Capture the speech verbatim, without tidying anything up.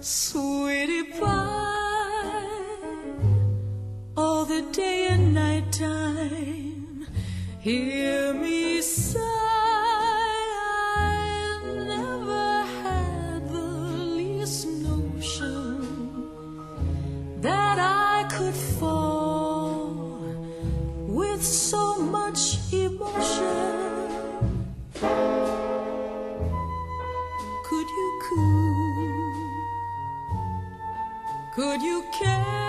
Sweetie pie, all the day and night time, hear me sigh. I never had the least notion that I could fall with so much emotion. Could you coo? Could you care?